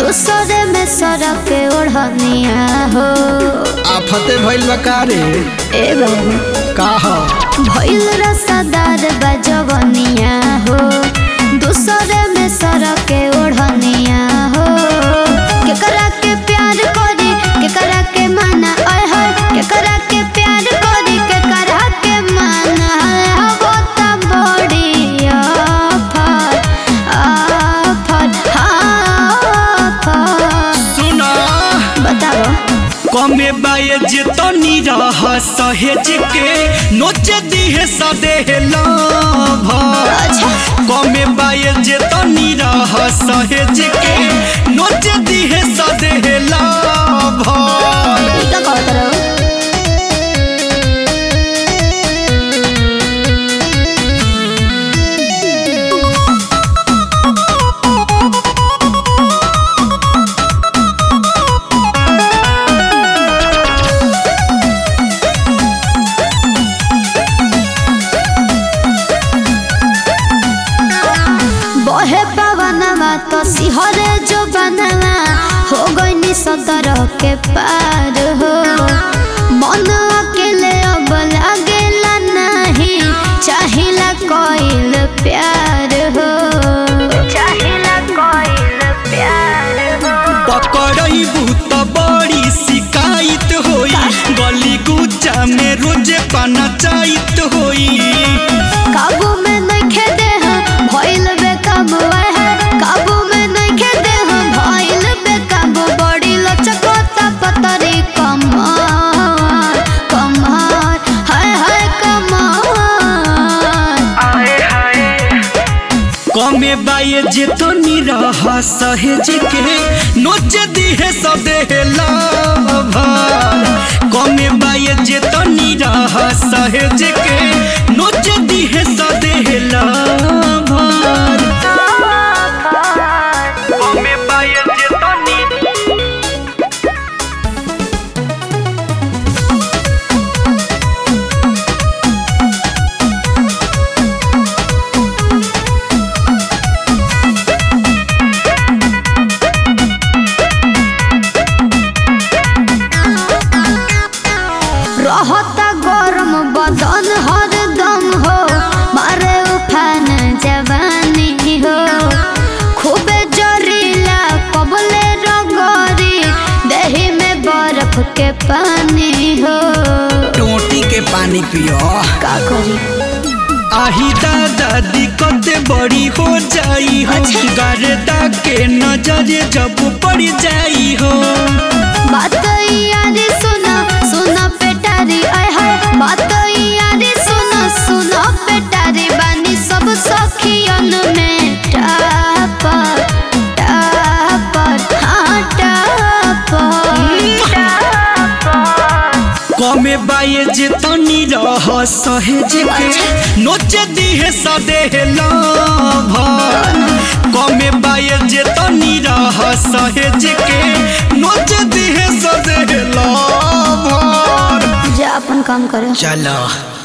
दूसरे में सड़क के ओढ़निया हो। आफते भइल बकारे ए बाबू का हो भइल रसदार बजवनिया हो। दूसरे में सड़क के ओढ़निया हो। केकरा के प्यार करी केकरा के माना आय हाय केकरा के प्यार करी केकरा के माना हो त बड़ी आफत सुना बताओ कमे बाये जे तनी रह सहेज के नोच दिहे सदेहला अच्छा कमे बाये जे तनी रह सहेज के नोच दिहे सदेहला ई का कहत रहो। बहे पवनवा तो सिहरे जो बनवा हो गई सदर के पार हो। मन अकेले अब लागेला नहीं चाहिला कोइल प्यार हो। चाहिला कोइल प्यार हो पकड़ई भूत बड़ी शिकायत होई गली गुच्चा में रोज पंचायत होई काबू में नइखे देह भइल बेकाबू है। काबू में नइखे देह भइल बेकाबू बड़ी लचकता पतरी कमर कमर हाय हाय कमर कमे बाये जे तनी रह सहेज के नोच दिहे सदेहला कमे बाये जे तनी रह सहेज के नोच दिहे सदेहला कमे बाये जे तनी रहता गरम बदन हरदम हो मारे उफान जवानी हो। खूबे जरीला कबले रगरी देही में बर्फ के पानी हो। टोटी के पानी पियो का करी आही दादा दिक्कत बड़ी हो जाई हो अच्छा। गर्दा के नजर जब पड़ जाई हो बात याद सुना सुना पेटारी आय हाय बात याद सुना सुना पेटारी बानी सब सखियन में टापर टापर हाँ टापर कमे बाये जे तनी रह सहेज के नोच दिहे सदेहला कमे बाये जे तनी रह सहेज के नोच दिहे सदेहला जा अपन काम करे चलो।